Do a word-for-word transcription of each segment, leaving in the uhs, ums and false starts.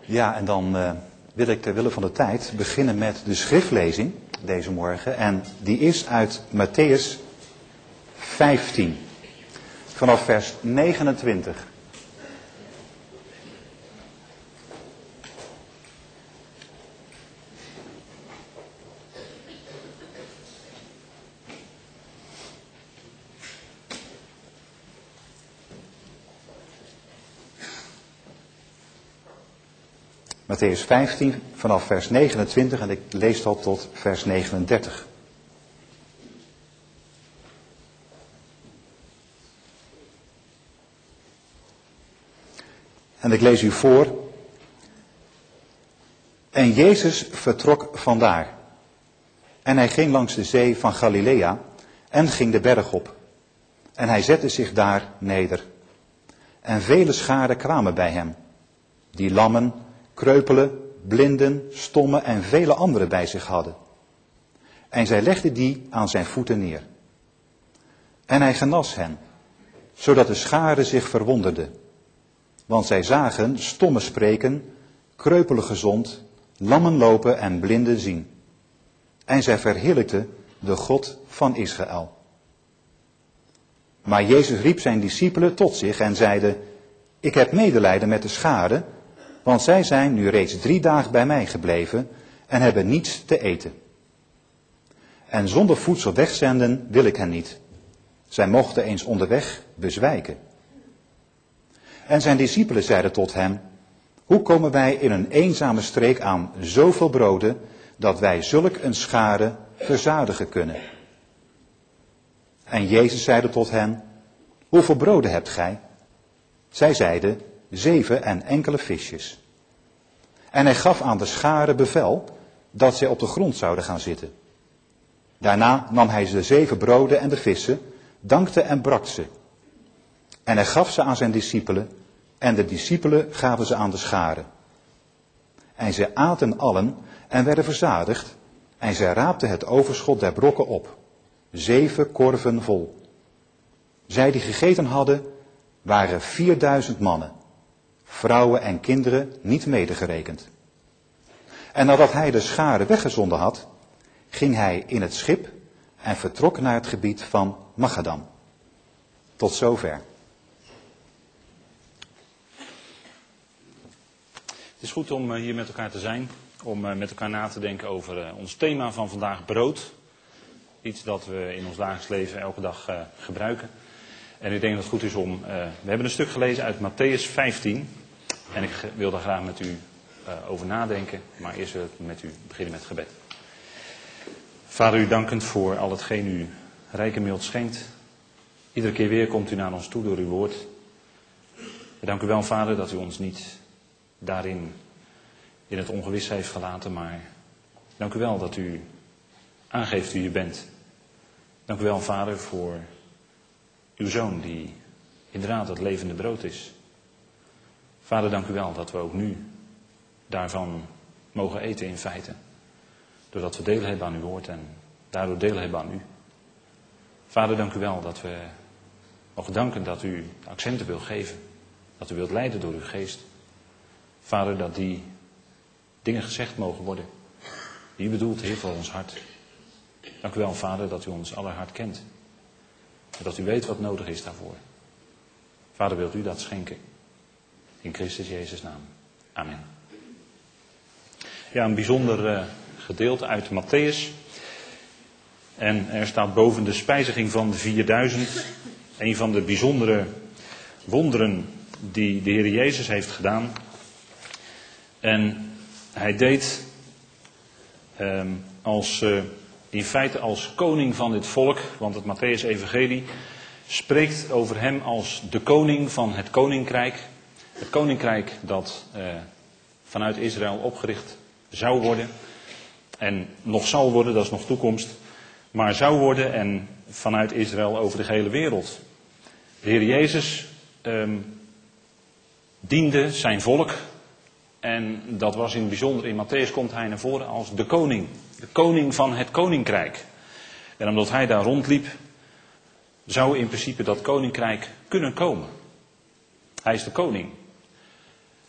Ja, en dan uh, wil ik ter wille van de tijd beginnen met de schriftlezing deze morgen. En die is uit Mattheüs vijftien, vanaf vers negenentwintig. Mattheüs vijftien vanaf vers negenentwintig en ik lees dat tot vers negenendertig. En ik lees u voor. En Jezus vertrok vandaar. En hij ging langs de zee van Galilea en ging de berg op. En hij zette zich daar neder. En vele scharen kwamen bij hem, die lammen, kreupelen, blinden, stommen en vele anderen bij zich hadden. En zij legden die aan zijn voeten neer. En hij genas hen, zodat de schare zich verwonderde. Want zij zagen stommen spreken, kreupelen gezond, lammen lopen en blinden zien. En zij verheerlijkten de God van Israël. Maar Jezus riep zijn discipelen tot zich en zeide: Ik heb medelijden met de schare, want zij zijn nu reeds drie dagen bij mij gebleven en hebben niets te eten. En zonder voedsel wegzenden wil ik hen niet. Zij mochten eens onderweg bezwijken. En zijn discipelen zeiden tot hem: Hoe komen wij in een eenzame streek aan zoveel broden, dat wij zulk een schare verzadigen kunnen? En Jezus zeide tot hen: Hoeveel broden hebt gij? Zij zeiden: Zeven en enkele visjes. En hij gaf aan de schare bevel dat zij op de grond zouden gaan zitten. Daarna nam hij de zeven broden en de vissen, dankte en brak ze. En hij gaf ze aan zijn discipelen, en de discipelen gaven ze aan de schare. En zij aten allen en werden verzadigd, en zij raapten het overschot der brokken op, zeven korven vol. Zij die gegeten hadden, waren vierduizend mannen, vrouwen en kinderen niet medegerekend. En nadat hij de schare weggezonden had, ging hij in het schip en vertrok naar het gebied van Magadan. Tot zover. Het is goed om hier met elkaar te zijn, om met elkaar na te denken over ons thema van vandaag, brood. Iets dat we in ons dagelijks leven elke dag uh, gebruiken. En ik denk dat het goed is om, uh, we hebben een stuk gelezen uit Mattheüs vijftien. En ik wil daar graag met u uh, over nadenken, maar eerst wil ik met u beginnen met gebed. Vader, u dankend voor al hetgeen u rijk en mild schenkt. Iedere keer weer komt u naar ons toe door uw woord. We danken u wel, Vader, dat u ons niet daarin in het ongewis heeft gelaten, maar dank u wel dat u aangeeft wie u bent. Dank u wel, Vader, voor uw Zoon die inderdaad het levende brood is. Vader, dank u wel dat we ook nu daarvan mogen eten in feite. Doordat we deel hebben aan uw woord en daardoor deel hebben aan u. Vader, dank u wel dat we mogen danken dat u accenten wilt geven. Dat u wilt leiden door uw geest. Vader, dat die dingen gezegd mogen worden die u bedoelt heeft voor ons hart. Dank u wel, Vader, dat u ons aller hart kent. En dat u weet wat nodig is daarvoor. Vader, wilt u dat schenken. In Christus Jezus' naam. Amen. Ja, een bijzonder uh, gedeelte uit Mattheüs. En er staat boven de spijziging van de vierduizend. Een van de bijzondere wonderen die de Heer Jezus heeft gedaan. En hij deed um, als, uh, in feite als koning van dit volk, want het Mattheüs-evangelie spreekt over hem als de koning van het koninkrijk. Het koninkrijk dat uh, vanuit Israël opgericht zou worden. En nog zal worden, dat is nog toekomst. Maar zou worden en vanuit Israël over de gehele wereld. De Heer Jezus um, diende zijn volk. En dat was in het bijzonder, in Mattheüs komt hij naar voren als de koning. De koning van het koninkrijk. En omdat hij daar rondliep, zou in principe dat koninkrijk kunnen komen. Hij is de koning.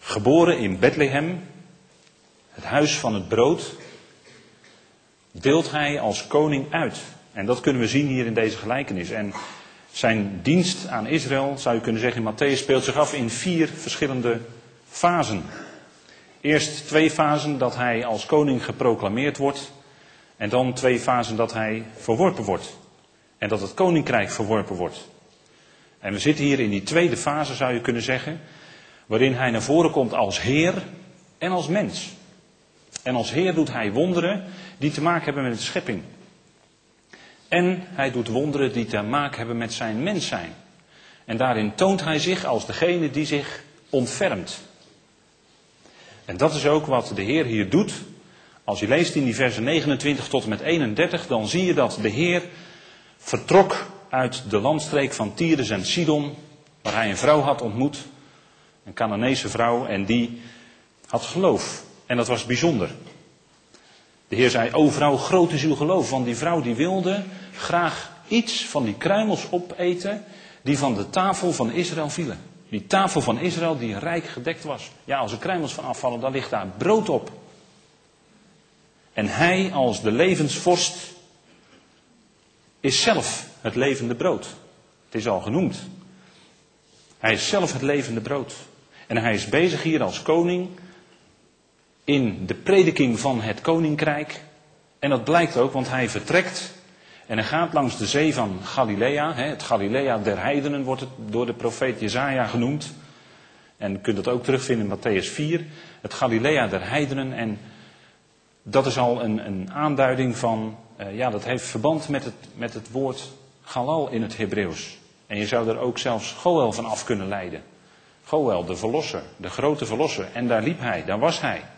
geboren in Bethlehem, het huis van het brood, deelt hij als koning uit. En dat kunnen we zien hier in deze gelijkenis. En zijn dienst aan Israël, zou je kunnen zeggen in Mattheüs, speelt zich af in vier verschillende fasen. Eerst twee fasen dat hij als koning geproclameerd wordt. En dan twee fasen dat hij verworpen wordt. En dat het koninkrijk verworpen wordt. En we zitten hier in die tweede fase, zou je kunnen zeggen, waarin hij naar voren komt als Heer en als mens. En als Heer doet hij wonderen die te maken hebben met de schepping. En hij doet wonderen die te maken hebben met zijn mens zijn. En daarin toont hij zich als degene die zich ontfermt. En dat is ook wat de Heer hier doet. Als je leest in die versen negenentwintig tot en met eenendertig, dan zie je dat de Heer vertrok uit de landstreek van Tyrus en Sidon, waar hij een vrouw had ontmoet, een Canaanese vrouw, en die had geloof. En dat was bijzonder. De Heer zei, o vrouw, groot is uw geloof, want die vrouw die wilde graag iets van die kruimels opeten die van de tafel van Israël vielen. Die tafel van Israël die rijk gedekt was. Ja, als er kruimels van afvallen, dan ligt daar brood op. En hij als de levensvorst is zelf het levende brood. Het is al genoemd. Hij is zelf het levende brood. En hij is bezig hier als koning in de prediking van het koninkrijk. En dat blijkt ook, want hij vertrekt en hij gaat langs de zee van Galilea. Het Galilea der heidenen wordt het door de profeet Jesaja genoemd. En je kunt dat ook terugvinden in Mattheüs vier. Het Galilea der heidenen. En dat is al een, een aanduiding van, uh, ja, dat heeft verband met het, met het woord Galal in het Hebreeuws. En je zou er ook zelfs Goël van af kunnen leiden. Goël, de verlosser, de grote verlosser. En daar liep hij, daar was hij.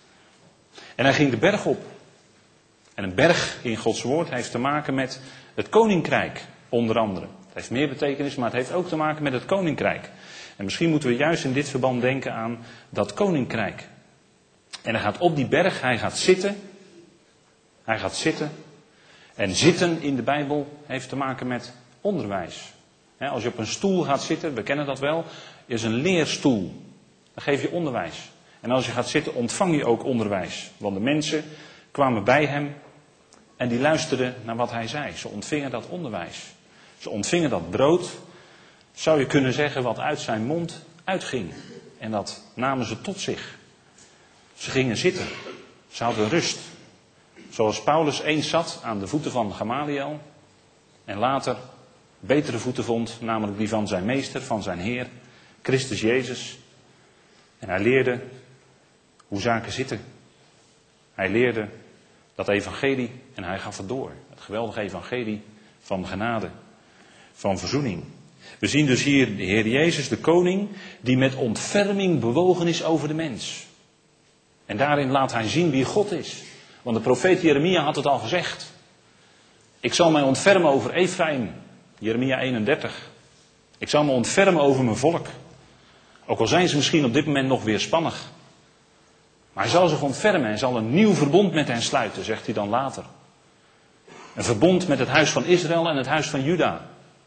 En hij ging de berg op. En een berg in Gods woord heeft te maken met het koninkrijk, onder andere. Het heeft meer betekenis, maar het heeft ook te maken met het koninkrijk. En misschien moeten we juist in dit verband denken aan dat koninkrijk. En hij gaat op die berg, hij gaat zitten. Hij gaat zitten. En zitten in de Bijbel heeft te maken met onderwijs. Als je op een stoel gaat zitten, we kennen dat wel, is een leerstoel. Dan geef je onderwijs. En als je gaat zitten, ontvang je ook onderwijs. Want de mensen kwamen bij hem en die luisterden naar wat hij zei. Ze ontvingen dat onderwijs. Ze ontvingen dat brood, zou je kunnen zeggen, wat uit zijn mond uitging. En dat namen ze tot zich. Ze gingen zitten. Ze hadden rust. Zoals Paulus eens zat aan de voeten van Gamaliel. En later betere voeten vond, namelijk die van zijn meester, van zijn Heer, Christus Jezus. En hij leerde hoe zaken zitten. Hij leerde dat evangelie en hij gaf het door. Het geweldige evangelie van genade, van verzoening. We zien dus hier de Heer Jezus, de koning, die met ontferming bewogen is over de mens. En daarin laat hij zien wie God is. Want de profeet Jeremia had het al gezegd. Ik zal mij ontfermen over Efraïm. Jeremia eenendertig. Ik zal me ontfermen over mijn volk. Ook al zijn ze misschien op dit moment nog weerspannig. Maar hij zal zich ontfermen en zal een nieuw verbond met hen sluiten, zegt hij dan later. Een verbond met het huis van Israël en het huis van Juda.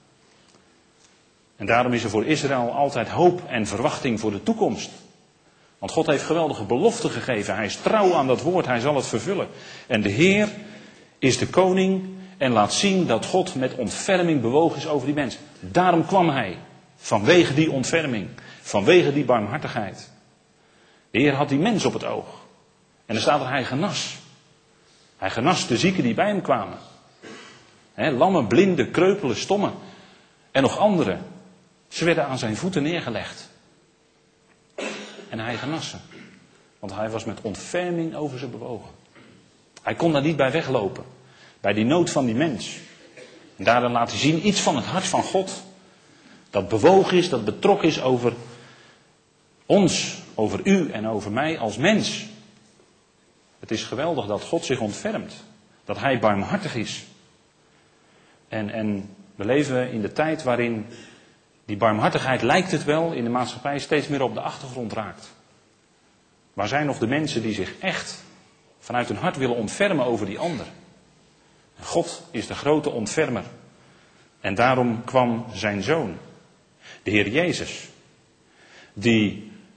En daarom is er voor Israël altijd hoop en verwachting voor de toekomst. Want God heeft geweldige beloften gegeven. Hij is trouw aan dat woord, hij zal het vervullen. En de Heer is de koning en laat zien dat God met ontferming bewogen is over die mensen. Daarom kwam hij, vanwege die ontferming, vanwege die barmhartigheid. De Heer had die mens op het oog. En er staat dat hij genas. Hij genas de zieken die bij hem kwamen. He, lammen, blinden, kreupelen, stommen en nog anderen. Ze werden aan zijn voeten neergelegd. En hij genas ze. Want hij was met ontferming over ze bewogen. Hij kon daar niet bij weglopen. Bij die nood van die mens. En daarin laat hij zien iets van het hart van God. Dat bewogen is, dat betrokken is over ons, over u en over mij als mens. Het is geweldig dat God zich ontfermt. Dat hij barmhartig is. En, en we leven in de tijd waarin die barmhartigheid, lijkt het wel, in de maatschappij steeds meer op de achtergrond raakt. Waar zijn nog de mensen die zich echt vanuit hun hart willen ontfermen over die ander? God is de grote ontfermer. En daarom kwam zijn zoon, de Heer Jezus, die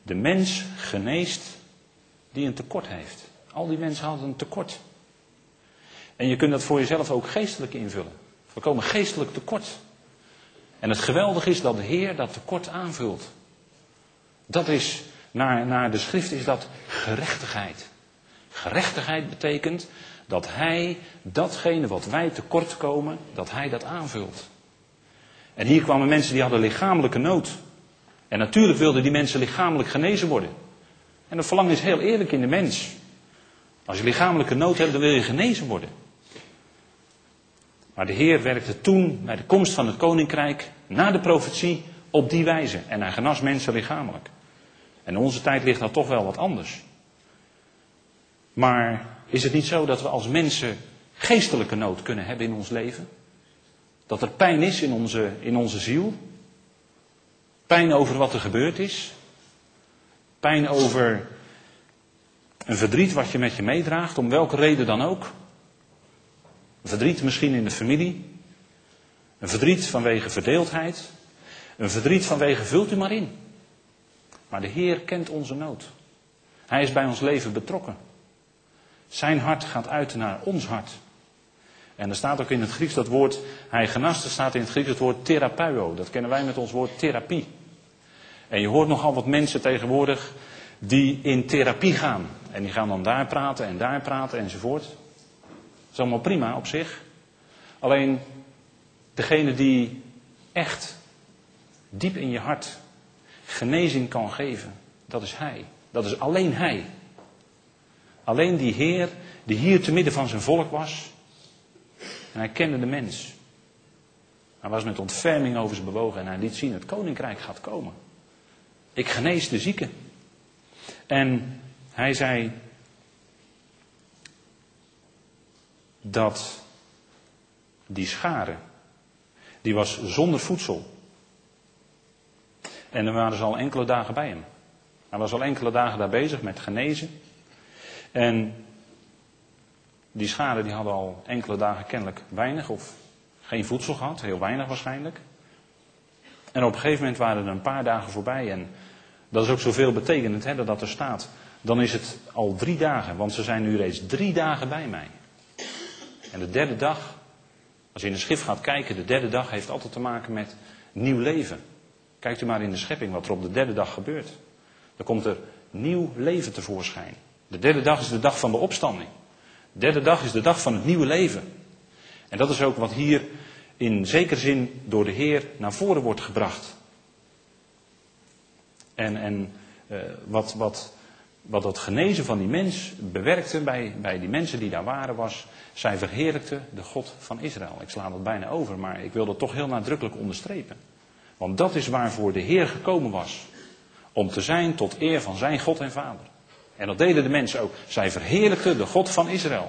de mens geneest die een tekort heeft. Al die mensen hadden een tekort. En je kunt dat voor jezelf ook geestelijk invullen. We komen geestelijk tekort. En het geweldige is dat de Heer dat tekort aanvult. Dat is, naar, naar de schrift is dat gerechtigheid. Gerechtigheid betekent dat Hij datgene wat wij tekort komen, dat Hij dat aanvult. En hier kwamen mensen die hadden lichamelijke nood. En natuurlijk wilden die mensen lichamelijk genezen worden. En dat verlangen is heel eerlijk in de mens. Als je lichamelijke nood hebt, dan wil je genezen worden. Maar de Heer werkte toen bij de komst van het koninkrijk, na de profetie, op die wijze. En hij genas mensen lichamelijk. En in onze tijd ligt dat toch wel wat anders. Maar is het niet zo dat we als mensen geestelijke nood kunnen hebben in ons leven? Dat er pijn is in onze, in onze ziel? Pijn over wat er gebeurd is? Pijn over een verdriet wat je met je meedraagt, om welke reden dan ook? Een verdriet misschien in de familie. Een verdriet vanwege verdeeldheid. Een verdriet vanwege, vult u maar in. Maar de Heer kent onze nood. Hij is bij ons leven betrokken. Zijn hart gaat uit naar ons hart. En er staat ook in het Grieks dat woord, hij genast, er staat in het Grieks het woord therapeuo. Dat kennen wij met ons woord therapie. En je hoort nogal wat mensen tegenwoordig die in therapie gaan. En die gaan dan daar praten en daar praten enzovoort. Dat is allemaal prima op zich. Alleen degene die echt diep in je hart genezing kan geven, dat is Hij. Dat is alleen Hij. Alleen die Heer die hier te midden van zijn volk was. En hij kende de mens. Hij was met ontferming over ze bewogen en hij liet zien, het koninkrijk gaat komen. Ik genees de zieken. En hij zei dat die schare, die was zonder voedsel. En dan waren ze al enkele dagen bij hem. Hij was al enkele dagen daar bezig met genezen. En die schade die hadden al enkele dagen kennelijk weinig of geen voedsel gehad. Heel weinig waarschijnlijk. En op een gegeven moment waren er een paar dagen voorbij. En dat is ook zoveel betekenend hè, dat dat er staat. Dan is het al drie dagen. Want ze zijn nu reeds drie dagen bij mij. En de derde dag, als je in de schrift gaat kijken. De derde dag heeft altijd te maken met nieuw leven. Kijkt u maar in de schepping wat er op de derde dag gebeurt. Dan komt er nieuw leven tevoorschijn. De derde dag is de dag van de opstanding. De derde dag is de dag van het nieuwe leven. En dat is ook wat hier in zekere zin door de Heer naar voren wordt gebracht. En, en uh, wat, wat, wat dat genezen van die mens bewerkte bij, bij die mensen die daar waren was, zij verheerlijkten de God van Israël. Ik sla dat bijna over, maar ik wil dat toch heel nadrukkelijk onderstrepen. Want dat is waarvoor de Heer gekomen was. Om te zijn tot eer van zijn God en Vader. En dat deden de mensen ook. Zij verheerlijkten de God van Israël.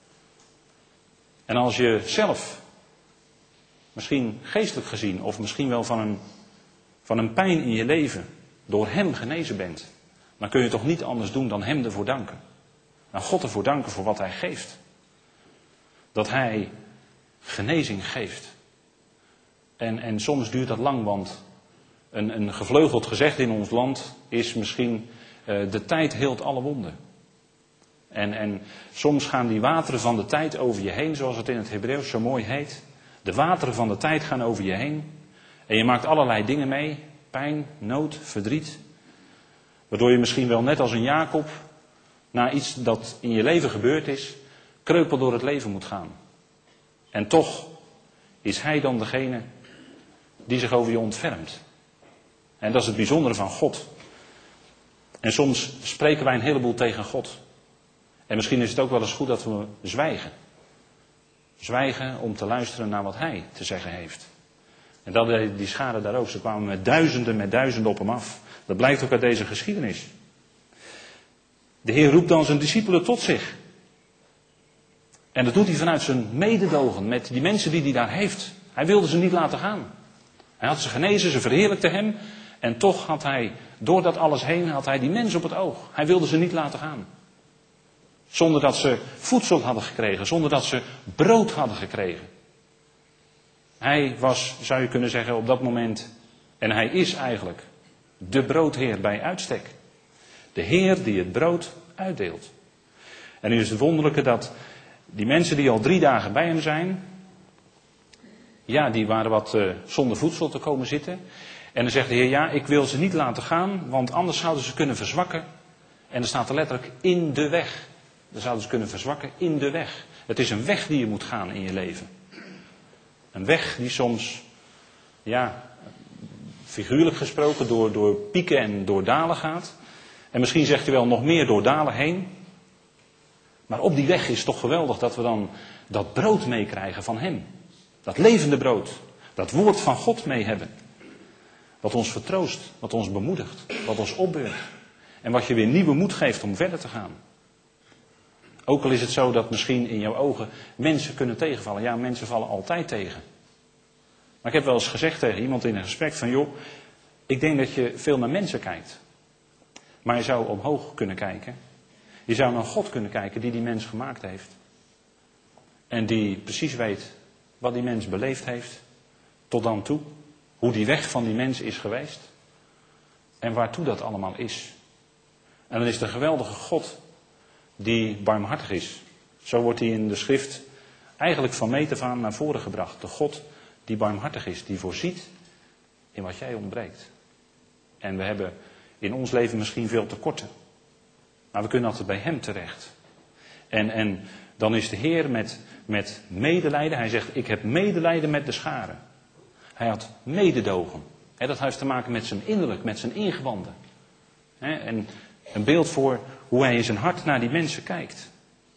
En als je zelf, misschien geestelijk gezien, of misschien wel van een, van een pijn in je leven, door hem genezen bent, dan kun je toch niet anders doen dan hem ervoor danken. Nou, God ervoor danken voor wat hij geeft. Dat hij genezing geeft. En, en soms duurt dat lang, want een, een gevleugeld gezegde in ons land is misschien uh, de tijd heelt alle wonden. En, en soms gaan die wateren van de tijd over je heen, zoals het in het Hebreeuws zo mooi heet. De wateren van de tijd gaan over je heen. En je maakt allerlei dingen mee. Pijn, nood, verdriet. Waardoor je misschien wel net als een Jacob, na iets dat in je leven gebeurd is, kreupel door het leven moet gaan. En toch is hij dan degene die zich over je ontfermt. En dat is het bijzondere van God. En soms spreken wij een heleboel tegen God. En misschien is het ook wel eens goed dat we zwijgen. Zwijgen om te luisteren naar wat hij te zeggen heeft. En dat deed die schade daar ook. Ze kwamen met duizenden, met duizenden op hem af. Dat blijkt ook uit deze geschiedenis. De Heer roept dan zijn discipelen tot zich. En dat doet hij vanuit zijn mededogen met die mensen die hij daar heeft. Hij wilde ze niet laten gaan. Hij had ze genezen, ze verheerlijkten hem. En toch had hij, door dat alles heen, had hij die mensen op het oog. Hij wilde ze niet laten gaan. Zonder dat ze voedsel hadden gekregen, zonder dat ze brood hadden gekregen. Hij was, zou je kunnen zeggen, op dat moment, en hij is eigenlijk de broodheer bij uitstek. De Heer die het brood uitdeelt. En nu is het wonderlijke dat die mensen die al drie dagen bij hem zijn, ja, die waren wat uh, zonder voedsel te komen zitten. En dan zegt de Heer, ja, ik wil ze niet laten gaan, want anders zouden ze kunnen verzwakken. En er staat er letterlijk in de weg. Dan zouden ze kunnen verzwakken in de weg. Het is een weg die je moet gaan in je leven. Een weg die soms, ja, figuurlijk gesproken door, door pieken en door dalen gaat. En misschien zegt u wel nog meer door dalen heen. Maar op die weg is het toch geweldig dat we dan dat brood meekrijgen van hem. Dat levende brood. Dat woord van God mee hebben. Wat ons vertroost, wat ons bemoedigt, wat ons opbeurt. En wat je weer nieuwe moed geeft om verder te gaan. Ook al is het zo dat misschien in jouw ogen mensen kunnen tegenvallen. Ja, mensen vallen altijd tegen. Maar ik heb wel eens gezegd tegen iemand in een gesprek van, joh, ik denk dat je veel naar mensen kijkt. Maar je zou omhoog kunnen kijken. Je zou naar God kunnen kijken die die mens gemaakt heeft. En die precies weet wat die mens beleefd heeft. Tot dan toe. Hoe die weg van die mens is geweest. En waartoe dat allemaal is. En dan is de geweldige God die barmhartig is. Zo wordt hij in de schrift eigenlijk van meet af aan naar voren gebracht. De God die barmhartig is. Die voorziet in wat jij ontbreekt. En we hebben in ons leven misschien veel tekorten. Maar we kunnen altijd bij hem terecht. En, en dan is de Heer met, met medelijden. Hij zegt, ik heb medelijden met de scharen. Hij had mededogen. He, dat heeft te maken met zijn innerlijk, met zijn ingewanden. He, en een beeld voor hoe hij in zijn hart naar die mensen kijkt.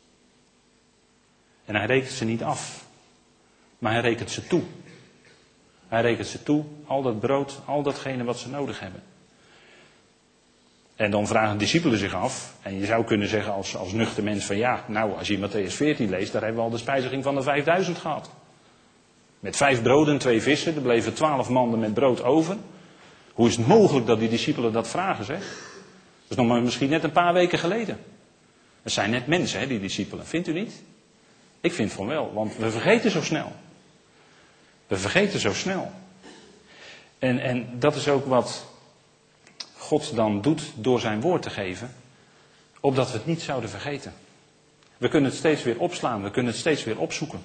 En hij rekent ze niet af. Maar hij rekent ze toe. Hij rekent ze toe, al dat brood, al datgene wat ze nodig hebben. En dan vragen de discipelen zich af. En je zou kunnen zeggen als, als nuchter mens van ja, nou als je Mattheüs veertien leest, daar hebben we al de spijziging van de vijfduizend gehad. Met vijf broden en twee vissen, er bleven twaalf manden met brood over. Hoe is het mogelijk dat die discipelen dat vragen, zeg? Dat is nog maar misschien net een paar weken geleden. Het zijn net mensen, hè, die discipelen. Vindt u niet? Ik vind van wel, want we vergeten zo snel. We vergeten zo snel. En, en dat is ook wat God dan doet door zijn woord te geven. Opdat we het niet zouden vergeten. We kunnen het steeds weer opslaan, we kunnen het steeds weer opzoeken.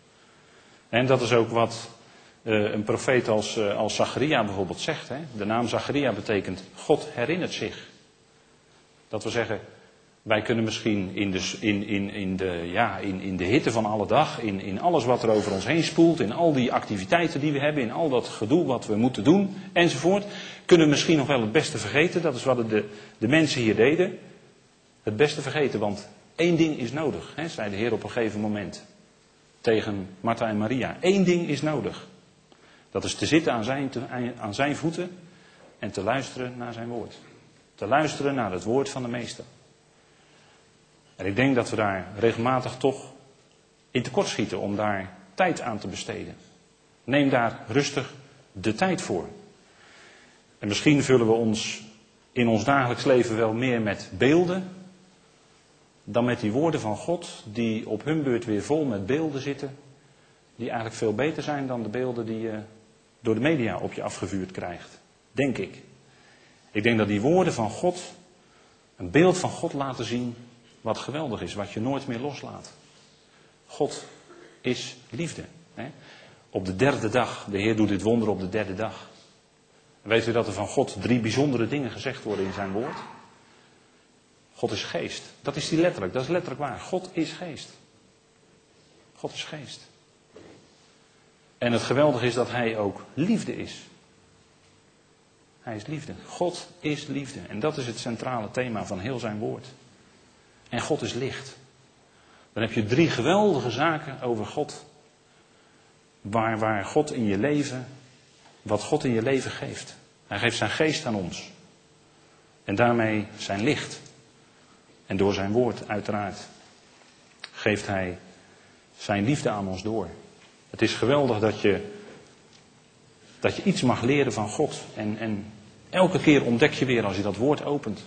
En dat is ook wat uh, een profeet als, uh, als Zacharia bijvoorbeeld zegt. Hè? De naam Zacharia betekent God herinnert zich. Dat wil zeggen, wij kunnen misschien in de, in, in, in de, ja, in, in de hitte van alle dag, in, in alles wat er over ons heen spoelt, in al die activiteiten die we hebben, in al dat gedoe wat we moeten doen, enzovoort, kunnen we misschien nog wel het beste vergeten. Dat is wat de, de mensen hier deden. Het beste vergeten, want één ding is nodig, hè, zei de Heer op een gegeven moment. Tegen Martha en Maria. Eén ding is nodig. Dat is te zitten aan zijn, te, aan zijn voeten en te luisteren naar zijn woord. Te luisteren naar het woord van de meester. En ik denk dat we daar regelmatig toch in tekort schieten om daar tijd aan te besteden. Neem daar rustig de tijd voor. En misschien vullen we ons in ons dagelijks leven wel meer met beelden dan met die woorden van God, die op hun beurt weer vol met beelden zitten, die eigenlijk veel beter zijn dan de beelden die je door de media op je afgevuurd krijgt. Denk ik. Ik denk dat die woorden van God een beeld van God laten zien wat geweldig is, wat je nooit meer loslaat. God is liefde. Hè? Op de derde dag, de Heer doet dit wonder op de derde dag. Weet u dat er van God drie bijzondere dingen gezegd worden in zijn woord? God is geest. Dat is die letterlijk, dat is letterlijk waar. God is geest. God is geest. En het geweldige is dat hij ook liefde is. Hij is liefde. God is liefde. En dat is het centrale thema van heel zijn woord. En God is licht. Dan heb je drie geweldige zaken over God. Waar, waar God in je leven, wat God in je leven geeft. Hij geeft zijn geest aan ons. En daarmee zijn licht. En door zijn woord uiteraard geeft hij zijn liefde aan ons door. Het is geweldig dat je, dat je iets mag leren van God. En, en elke keer ontdek je weer als je dat woord opent.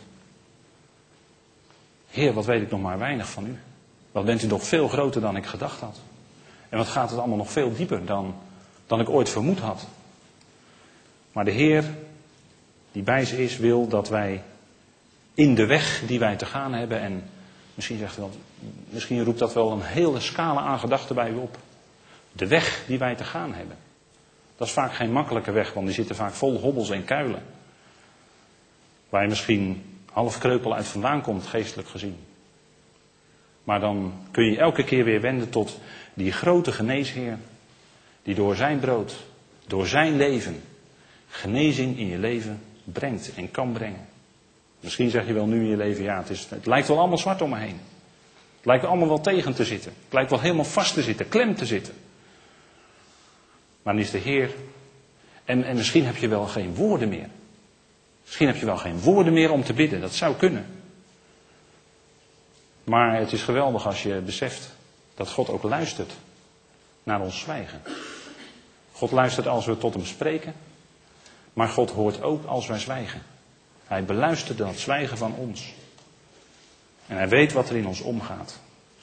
Heer, wat weet ik nog maar weinig van u. Wat bent u nog veel groter dan ik gedacht had. En wat gaat het allemaal nog veel dieper dan, dan ik ooit vermoed had. Maar de Heer, die bij ze is, wil dat wij in de weg die wij te gaan hebben. En misschien, zegt wel, misschien roept dat wel een hele scala aan gedachten bij u op. De weg die wij te gaan hebben. Dat is vaak geen makkelijke weg, want die zitten vaak vol hobbels en kuilen. Waar je misschien half kreupel uit vandaan komt, geestelijk gezien. Maar dan kun je elke keer weer wenden tot die grote geneesheer. Die door zijn brood, door zijn leven, genezing in je leven brengt en kan brengen. Misschien zeg je wel nu in je leven, ja, het, is, het lijkt wel allemaal zwart om me heen. Het lijkt allemaal wel tegen te zitten. Het lijkt wel helemaal vast te zitten, klem te zitten. Maar dan is de Heer, en, en misschien heb je wel geen woorden meer. Misschien heb je wel geen woorden meer om te bidden, dat zou kunnen. Maar het is geweldig als je beseft dat God ook luistert naar ons zwijgen. God luistert als we tot hem spreken, maar God hoort ook als wij zwijgen. Hij beluistert dat zwijgen van ons. En hij weet wat er in ons omgaat.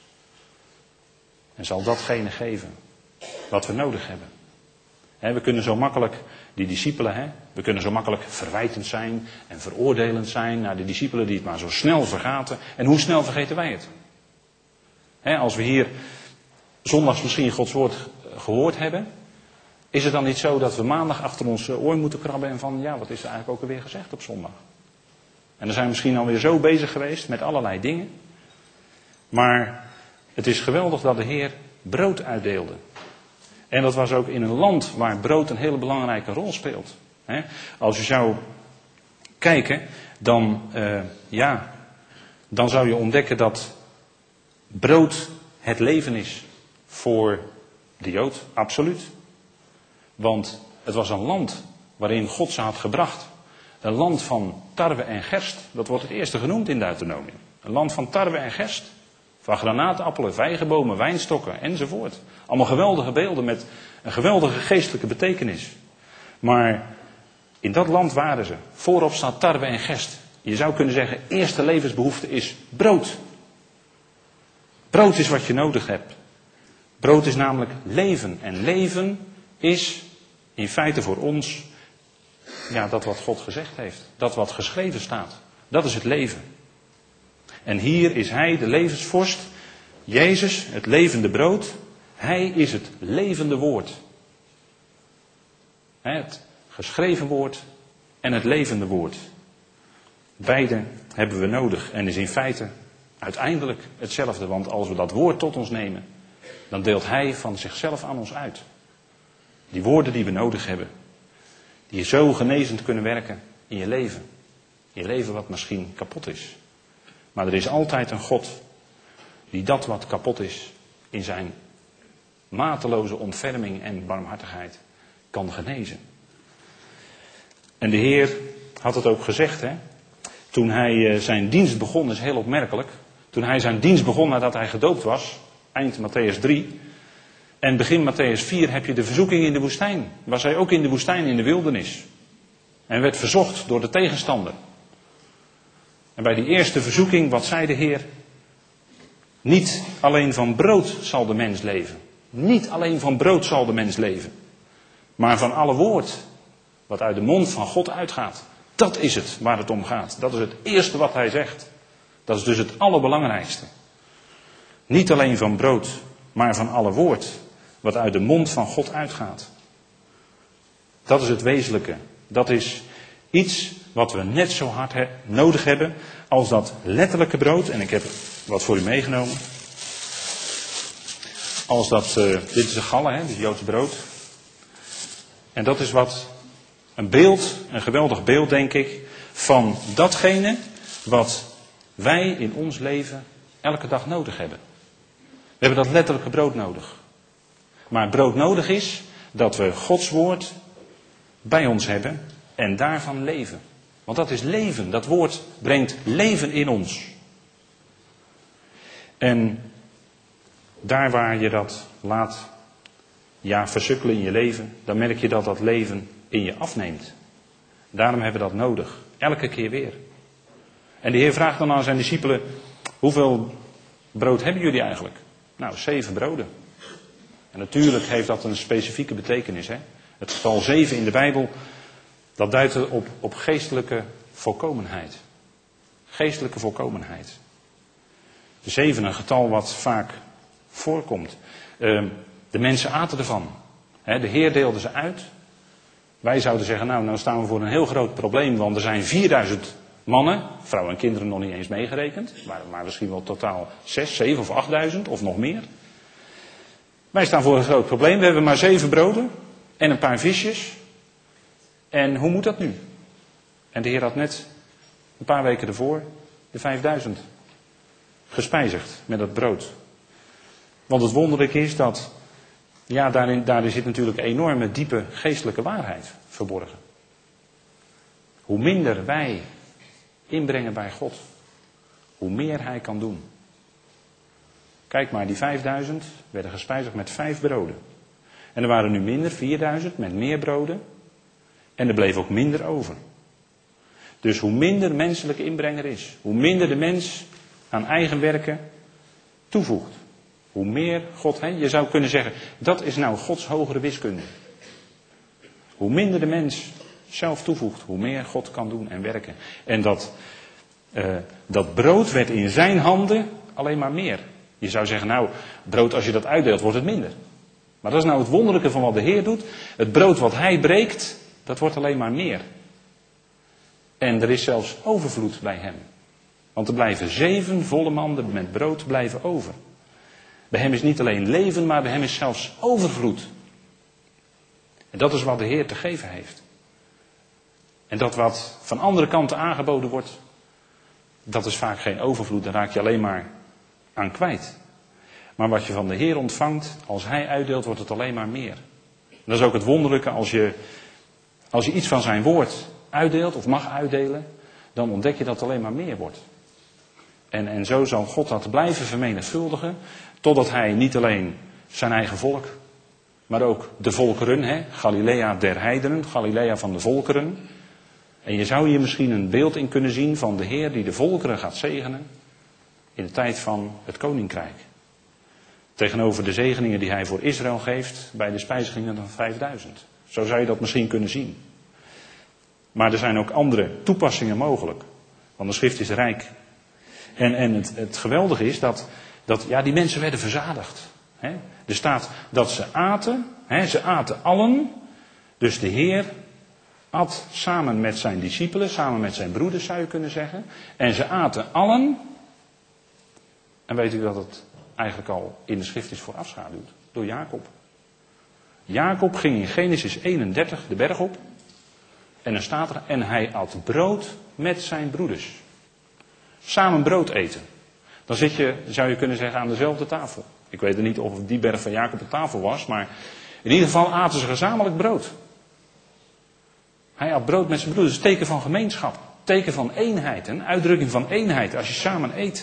En zal datgene geven wat we nodig hebben. He, we kunnen zo makkelijk, die discipelen, he, we kunnen zo makkelijk verwijtend zijn en veroordelend zijn naar de discipelen die het maar zo snel vergaten. En hoe snel vergeten wij het? He, als we hier zondags misschien Gods woord gehoord hebben, is het dan niet zo dat we maandag achter ons oor moeten krabben en van, ja, wat is er eigenlijk ook alweer gezegd op zondag? En dan zijn we misschien alweer zo bezig geweest met allerlei dingen. Maar het is geweldig dat de Heer brood uitdeelde. En dat was ook in een land waar brood een hele belangrijke rol speelt. He, als je zou kijken, dan, uh, ja, dan zou je ontdekken dat brood het leven is voor de Jood, absoluut. Want het was een land waarin God ze had gebracht. Een land van tarwe en gerst. Dat wordt het eerste genoemd in Deuteronomium. Een land van tarwe en gerst. Van granaatappelen, vijgenbomen, wijnstokken enzovoort. Allemaal geweldige beelden met een geweldige geestelijke betekenis. Maar in dat land waren ze. Voorop staat tarwe en gerst. Je zou kunnen zeggen, eerste levensbehoefte is brood. Brood is wat je nodig hebt. Brood is namelijk leven. En leven is in feite voor ons, ja, dat wat God gezegd heeft. Dat wat geschreven staat. Dat is het leven. En hier is hij, de levensvorst. Jezus, het levende brood. Hij is het levende woord. Het geschreven woord en het levende woord. Beide hebben we nodig en is in feite uiteindelijk hetzelfde. Want als we dat woord tot ons nemen, dan deelt hij van zichzelf aan ons uit. Die woorden die we nodig hebben. Die zo genezend kunnen werken in je leven. In je leven wat misschien kapot is. Maar er is altijd een God die dat wat kapot is in zijn mateloze ontferming en barmhartigheid kan genezen. En de Heer had het ook gezegd, hè? Toen hij zijn dienst begon, is heel opmerkelijk. Toen hij zijn dienst begon nadat hij gedoopt was, eind Matthäus drie en begin Matthäus vier heb je de verzoeking in de woestijn. Was hij ook in de woestijn in de wildernis. En werd verzocht door de tegenstander. En bij die eerste verzoeking, wat zei de Heer? Niet alleen van brood zal de mens leven. Niet alleen van brood zal de mens leven. Maar van alle woord wat uit de mond van God uitgaat. Dat is het waar het om gaat. Dat is het eerste wat hij zegt. Dat is dus het allerbelangrijkste. Niet alleen van brood, maar van alle woord wat uit de mond van God uitgaat. Dat is het wezenlijke. Dat is iets wat we net zo hard he- nodig hebben als dat letterlijke brood. En ik heb wat voor u meegenomen. Als dat, uh, dit is een galle, hè, dus Joods brood. En dat is wat een beeld, een geweldig beeld denk ik, van datgene wat wij in ons leven elke dag nodig hebben. We hebben dat letterlijke brood nodig. Maar brood nodig is dat we Gods woord bij ons hebben en daarvan leven. Want dat is leven. Dat woord brengt leven in ons. En daar waar je dat laat ja, versukkelen in je leven, dan merk je dat dat leven in je afneemt. Daarom hebben we dat nodig. Elke keer weer. En de Heer vraagt dan aan zijn discipelen, hoeveel brood hebben jullie eigenlijk? Nou, zeven broden. En natuurlijk heeft dat een specifieke betekenis. Hè? Het getal zeven in de Bijbel, dat duidt op, op geestelijke volkomenheid. Geestelijke volkomenheid. Zeven, een getal wat vaak voorkomt. Uh, de mensen aten ervan. He, de Heer deelde ze uit. Wij zouden zeggen, nou, nou staan we voor een heel groot probleem, want er zijn vierduizend mannen, vrouwen en kinderen nog niet eens meegerekend, maar, maar misschien wel totaal zes, zeven of achtduizend of nog meer. Wij staan voor een groot probleem, we hebben maar zeven broden en een paar visjes. En hoe moet dat nu? En de Heer had net een paar weken ervoor de vijfduizend gespijzigd met dat brood. Want het wonderlijke is dat, ja, daarin, daarin zit natuurlijk een enorme diepe geestelijke waarheid verborgen. Hoe minder wij inbrengen bij God, hoe meer Hij kan doen. Kijk maar, die vijfduizend werden gespijzigd met vijf broden. En er waren nu minder, vierduizend, met meer broden. En er bleef ook minder over. Dus hoe minder menselijke inbreng er is, hoe minder de mens aan eigen werken toevoegt, hoe meer God, hè, je zou kunnen zeggen, dat is nou Gods hogere wiskunde. Hoe minder de mens zelf toevoegt, hoe meer God kan doen en werken. En dat, uh, dat brood werd in zijn handen alleen maar meer. Je zou zeggen, nou, brood als je dat uitdeelt, wordt het minder. Maar dat is nou het wonderlijke van wat de Heer doet. Het brood wat Hij breekt, dat wordt alleen maar meer. En er is zelfs overvloed bij Hem. Want er blijven zeven volle manden met brood blijven over. Bij Hem is niet alleen leven, maar bij Hem is zelfs overvloed. En dat is wat de Heer te geven heeft. En dat wat van andere kanten aangeboden wordt, dat is vaak geen overvloed. Daar raak je alleen maar aan kwijt. Maar wat je van de Heer ontvangt, als Hij uitdeelt, wordt het alleen maar meer. En dat is ook het wonderlijke, als je, als je iets van zijn woord uitdeelt of mag uitdelen, dan ontdek je dat het alleen maar meer wordt. En, en zo zal God dat blijven vermenigvuldigen, totdat Hij niet alleen zijn eigen volk, maar ook de volkeren, hè, Galilea der heidenen, Galilea van de volkeren. En je zou hier misschien een beeld in kunnen zien van de Heer die de volkeren gaat zegenen in de tijd van het koninkrijk. Tegenover de zegeningen die Hij voor Israël geeft bij de spijzigingen van vijfduizend. Zo zou je dat misschien kunnen zien. Maar er zijn ook andere toepassingen mogelijk. Want de schrift is rijk. En, en het, het geweldige is dat, dat ja, die mensen werden verzadigd. Hè? Er staat dat ze aten. Hè? Ze aten allen. Dus de Heer at samen met zijn discipelen, samen met zijn broeders zou je kunnen zeggen. En ze aten allen. En weet u dat het eigenlijk al in de schrift is voorafschaduwd? Door Jacob. Jacob ging in Genesis eenendertig de berg op. En dan staat er, en hij at brood met zijn broeders. Samen brood eten. Dan zit je, zou je kunnen zeggen, aan dezelfde tafel. Ik weet er niet of die berg van Jacob op tafel was, maar in ieder geval aten ze gezamenlijk brood. Hij at brood met zijn broeders, een teken van gemeenschap, teken van eenheid, een uitdrukking van eenheid als je samen eet.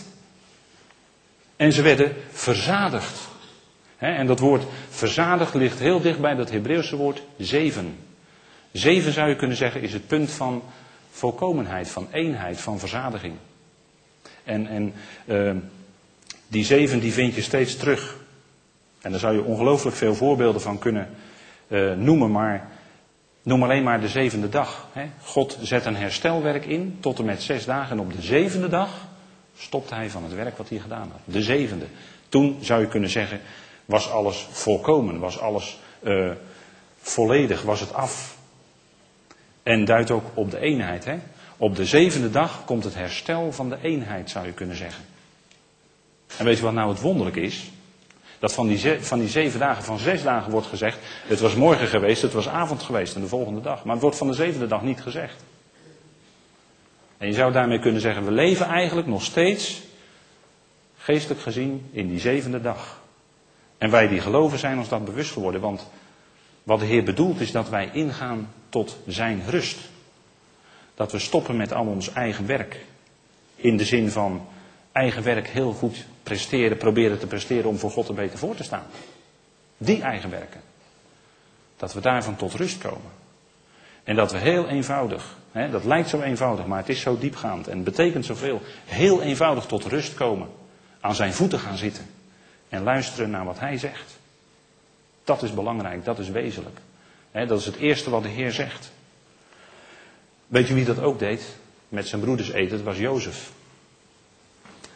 En ze werden verzadigd. He, en dat woord verzadigd ligt heel dicht bij dat Hebreeuwse woord zeven. Zeven zou je kunnen zeggen is het punt van volkomenheid, van eenheid, van verzadiging. En, en uh, die zeven die vind je steeds terug. En daar zou je ongelooflijk veel voorbeelden van kunnen uh, noemen, maar noem alleen maar de zevende dag. Hè. God zet een herstelwerk in tot en met zes dagen en op de zevende dag stopte Hij van het werk wat Hij gedaan had. De zevende. Toen zou je kunnen zeggen, was alles volkomen, was alles uh, volledig, was het af. En duidt ook op de eenheid. Hè? Op de zevende dag komt het herstel van de eenheid, zou je kunnen zeggen. En weet je wat nou het wonderlijk is? Dat van die, ze, van die zeven dagen, van zes dagen wordt gezegd, het was morgen geweest, het was avond geweest en de volgende dag. Maar het wordt van de zevende dag niet gezegd. En je zou daarmee kunnen zeggen, we leven eigenlijk nog steeds, geestelijk gezien, in die zevende dag. En wij die geloven zijn ons dat bewust geworden, want wat de Heer bedoelt is dat wij ingaan tot zijn rust. Dat we stoppen met al ons eigen werk. In de zin van eigen werk heel goed presteren, proberen te presteren om voor God er beter voor te staan. Die eigen werken. Dat we daarvan tot rust komen. En dat we heel eenvoudig, hè, dat lijkt zo eenvoudig, maar het is zo diepgaand en het betekent zoveel. Heel eenvoudig tot rust komen. Aan zijn voeten gaan zitten. En luisteren naar wat hij zegt. Dat is belangrijk, dat is wezenlijk. Hè, dat is het eerste wat de Heer zegt. Weet je wie dat ook deed? Met zijn broeders eten, het was Jozef.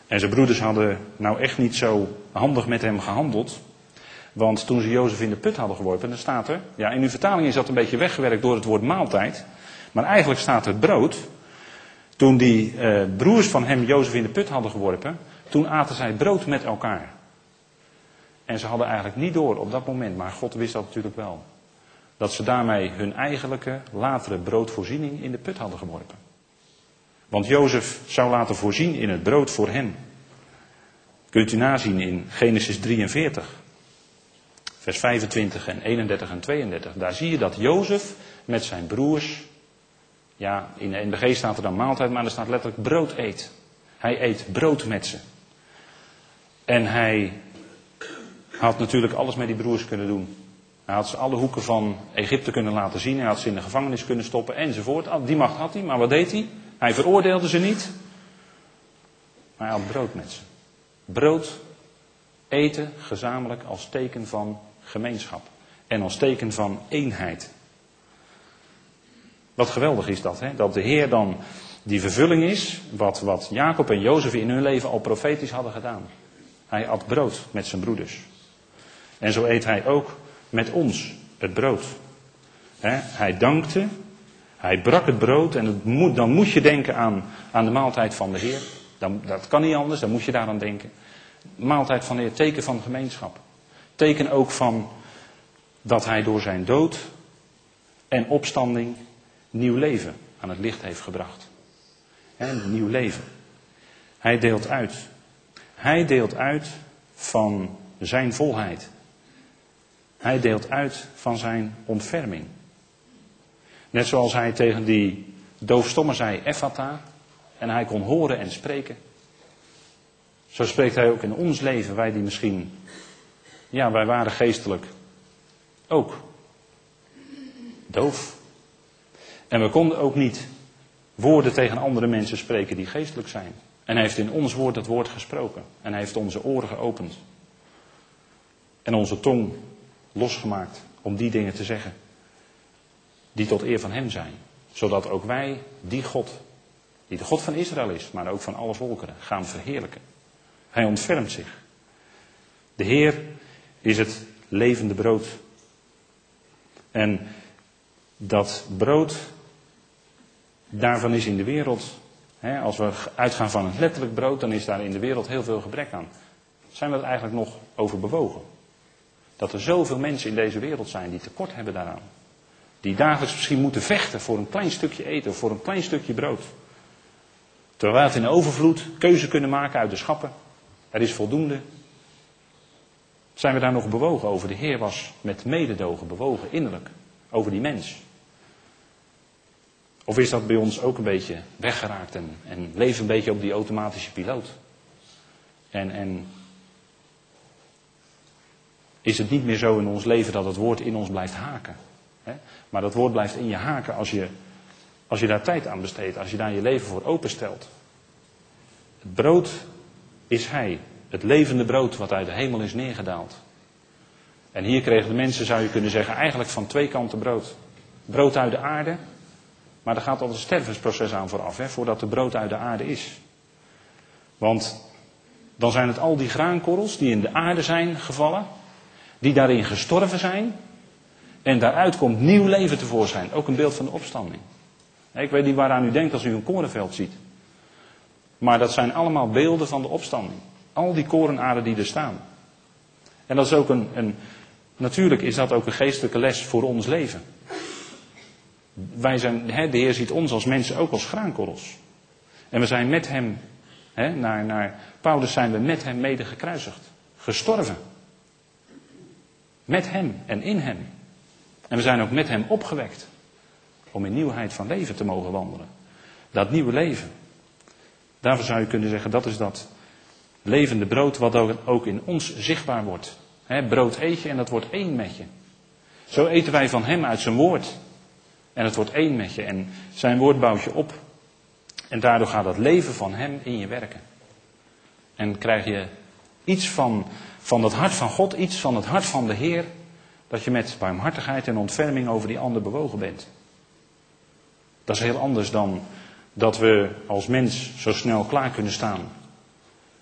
En zijn broeders hadden nou echt niet zo handig met hem gehandeld. Want toen ze Jozef in de put hadden geworpen, dan staat er... Ja, in uw vertaling is dat een beetje weggewerkt door het woord maaltijd. Maar eigenlijk staat er brood. Toen die eh, broers van hem Jozef in de put hadden geworpen, toen aten zij brood met elkaar. En ze hadden eigenlijk niet door op dat moment, maar God wist dat natuurlijk wel. Dat ze daarmee hun eigenlijke, latere broodvoorziening in de put hadden geworpen. Want Jozef zou laten voorzien in het brood voor hen. Kunt u nazien in Genesis drieënveertig. Vers vijfentwintig en eenendertig en tweeëndertig. Daar zie je dat Jozef met zijn broers... Ja, in de N B G staat er dan maaltijd, maar er staat letterlijk brood eet. Hij eet brood met ze. En hij had natuurlijk alles met die broers kunnen doen. Hij had ze alle hoeken van Egypte kunnen laten zien. Hij had ze in de gevangenis kunnen stoppen enzovoort. Die macht had hij, maar wat deed hij? Hij veroordeelde ze niet. Maar hij had brood met ze. Brood eten gezamenlijk als teken van gemeenschap. En als teken van eenheid. Wat geweldig is dat, hè? Dat de Heer dan die vervulling is, wat, wat Jacob en Jozef in hun leven al profetisch hadden gedaan. Hij at brood met zijn broeders. En zo eet hij ook met ons het brood. He, hij dankte, hij brak het brood en het moet, dan moet je denken aan, aan de maaltijd van de Heer. Dan, dat kan niet anders, dan moet je daaraan denken. Maaltijd van de Heer, teken van gemeenschap. Teken ook van dat hij door zijn dood en opstanding nieuw leven aan het licht heeft gebracht. En nieuw leven. Hij deelt uit. Hij deelt uit van zijn volheid. Hij deelt uit van zijn ontferming. Net zoals hij tegen die doofstomme zei, Ephata, en hij kon horen en spreken. Zo spreekt hij ook in ons leven, wij die misschien, ja, wij waren geestelijk ook doof. En we konden ook niet woorden tegen andere mensen spreken die geestelijk zijn. En hij heeft in ons woord het woord gesproken. En hij heeft onze oren geopend. En onze tong losgemaakt om die dingen te zeggen. Die tot eer van hem zijn. Zodat ook wij die God, die de God van Israël is, maar ook van alle volkeren, gaan verheerlijken. Hij ontfermt zich. De Heer is het levende brood. En dat brood, daarvan is in de wereld, hè, als we uitgaan van het letterlijk brood, dan is daar in de wereld heel veel gebrek aan. Zijn we er eigenlijk nog over bewogen? Dat er zoveel mensen in deze wereld zijn die tekort hebben daaraan. Die dagelijks misschien moeten vechten voor een klein stukje eten, voor een klein stukje brood. Terwijl we het in overvloed keuze kunnen maken uit de schappen. Er is voldoende. Zijn we daar nog bewogen over? De Heer was met mededogen bewogen, innerlijk, over die mens. Of is dat bij ons ook een beetje weggeraakt en, en leven een beetje op die automatische piloot? En, en is het niet meer zo in ons leven dat het woord in ons blijft haken? Hè? Maar dat woord blijft in je haken als je, als je daar tijd aan besteedt, als je daar je leven voor openstelt. Het brood is hij, het levende brood wat uit de hemel is neergedaald. En hier kregen de mensen, zou je kunnen zeggen, eigenlijk van twee kanten brood. Brood uit de aarde, maar er gaat altijd een stervensproces aan vooraf, hè, voordat er brood uit de aarde is. Want dan zijn het al die graankorrels die in de aarde zijn gevallen, die daarin gestorven zijn. En daaruit komt nieuw leven tevoorschijn, ook een beeld van de opstanding. Ik weet niet waaraan u denkt als u een korenveld ziet. Maar dat zijn allemaal beelden van de opstanding. Al die korenaarden die er staan. En dat is ook een, een, natuurlijk is dat ook een geestelijke les voor ons leven. Wij zijn, hè, de Heer ziet ons als mensen ook als graankorrels. En we zijn met hem, hè, naar, naar Paulus zijn we met hem mede gekruisigd. Gestorven. Met hem en in hem. En we zijn ook met hem opgewekt. Om in nieuwheid van leven te mogen wandelen. Dat nieuwe leven. Daarvoor zou je kunnen zeggen, dat is dat levende brood wat ook in ons zichtbaar wordt. He, brood eet je en dat wordt één met je. Zo eten wij van hem uit zijn woord. En het wordt één met je. En zijn woord bouwt je op. En daardoor gaat het leven van hem in je werken. En krijg je iets van, van het hart van God, iets van het hart van de Heer. Dat je met barmhartigheid en ontferming over die ander bewogen bent. Dat is heel anders dan dat we als mens zo snel klaar kunnen staan.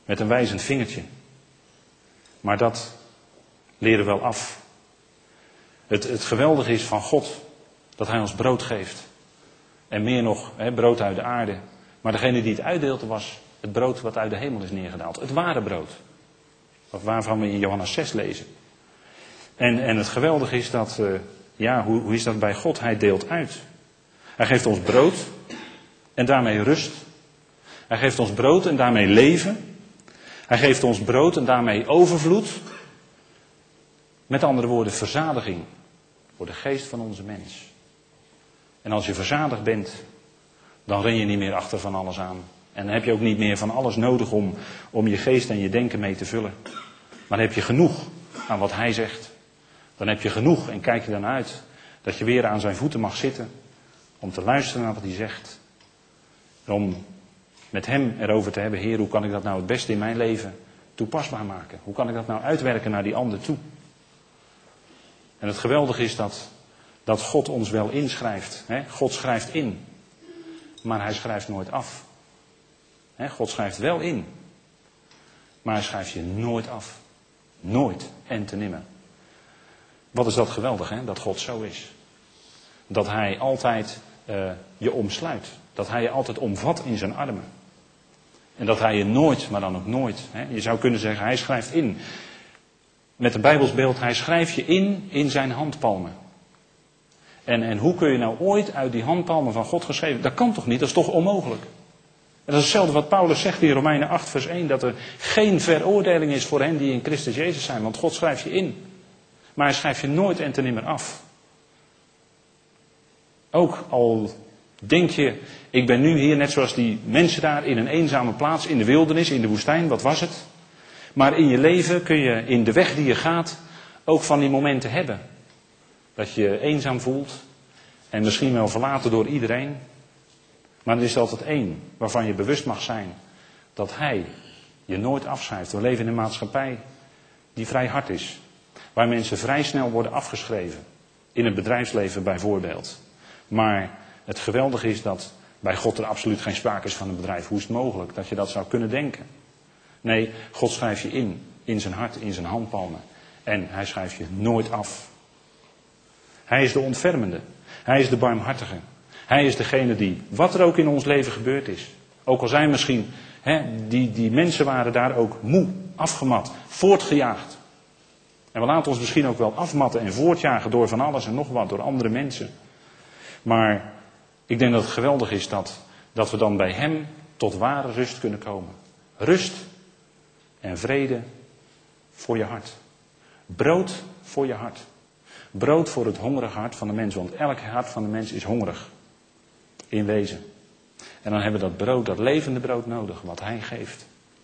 met een wijzend vingertje. Maar dat leren we wel af. Het, het geweldige is van God dat hij ons brood geeft. En meer nog, hè, brood uit de aarde. Maar degene die het uitdeelde was het brood wat uit de hemel is neergedaald. Het ware brood. Waarvan we in Johannes zes lezen. En, en het geweldige is dat, uh, ja, hoe, hoe is dat bij God? Hij deelt uit. Hij geeft ons brood en daarmee rust. Hij geeft ons brood en daarmee leven. Hij geeft ons brood en daarmee overvloed. Met andere woorden, verzadiging voor de geest van onze mens. En als je verzadigd bent, dan ren je niet meer achter van alles aan. En dan heb je ook niet meer van alles nodig om, om je geest en je denken mee te vullen. Maar dan heb je genoeg aan wat hij zegt. Dan heb je genoeg en kijk je dan uit dat je weer aan zijn voeten mag zitten. Om te luisteren naar wat hij zegt. En om met hem erover te hebben, Heer, hoe kan ik dat nou het beste in mijn leven toepasbaar maken? Hoe kan ik dat nou uitwerken naar die ander toe? En het geweldige is dat, dat God ons wel inschrijft. Hè? God schrijft in, maar hij schrijft nooit af. Hè? God schrijft wel in, maar hij schrijft je nooit af. Nooit en te nimmer. Wat is dat geweldig, hè? Dat God zo is. Dat hij altijd uh, je omsluit. Dat hij je altijd omvat in zijn armen. En dat hij je nooit, maar dan ook nooit. Hè? Je zou kunnen zeggen, hij schrijft in. Met een Bijbelsbeeld, hij schrijft je in in zijn handpalmen. En, en hoe kun je nou ooit uit die handpalmen van God geschreven? Dat kan toch niet, dat is toch onmogelijk? En dat is hetzelfde wat Paulus zegt in Romeinen acht vers één. Dat er geen veroordeling is voor hen die in Christus Jezus zijn. Want God schrijft je in. Maar hij schrijft je nooit en te nimmer af. Ook al denk je, ik ben nu hier net zoals die mensen daar in een eenzame plaats in de wildernis, in de woestijn, wat was het? Maar in je leven kun je in de weg die je gaat ook van die momenten hebben. Dat je je eenzaam voelt en misschien wel verlaten door iedereen. Maar er is altijd één waarvan je bewust mag zijn dat hij je nooit afschrijft. We leven in een maatschappij die vrij hard is. Waar mensen vrij snel worden afgeschreven. In het bedrijfsleven bijvoorbeeld. Maar het geweldige is dat bij God er absoluut geen sprake is van een bedrijf. Hoe is het mogelijk dat je dat zou kunnen denken? Nee, God schrijft je in. In zijn hart, in zijn handpalmen. En hij schrijft je nooit af. Hij is de ontfermende. Hij is de barmhartige. Hij is degene die, wat er ook in ons leven gebeurd is. Ook al zijn misschien, hè, die, die mensen waren daar ook moe, afgemat, voortgejaagd. En we laten ons misschien ook wel afmatten en voortjagen door van alles en nog wat, door andere mensen. Maar ik denk dat het geweldig is dat, dat we dan bij hem tot ware rust kunnen komen. Rust en vrede voor je hart. Brood voor je hart. Brood voor het hongerige hart van de mens. Want elk hart van de mens is hongerig. In wezen. En dan hebben we dat brood, dat levende brood nodig. Wat hij geeft.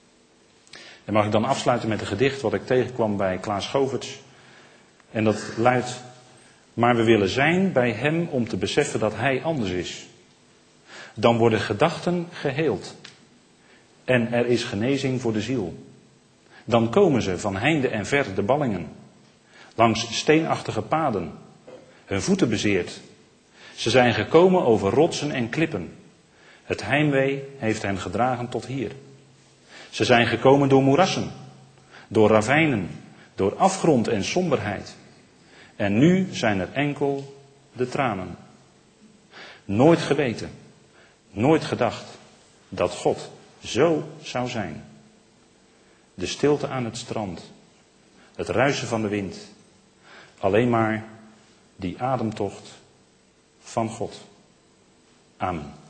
En mag ik dan afsluiten met een gedicht wat ik tegenkwam bij Klaas Goverts. En dat luidt: maar we willen zijn bij hem om te beseffen dat hij anders is. Dan worden gedachten geheeld. En er is genezing voor de ziel. Dan komen ze van heinde en ver de ballingen. Langs steenachtige paden. Hun voeten bezeerd. Ze zijn gekomen over rotsen en klippen. Het heimwee heeft hen gedragen tot hier. Ze zijn gekomen door moerassen. Door ravijnen. Door afgrond en somberheid. En nu zijn er enkel de tranen. Nooit geweten. Nooit gedacht dat God zo zou zijn. De stilte aan het strand. Het ruisen van de wind. Alleen maar die ademtocht van God. Amen.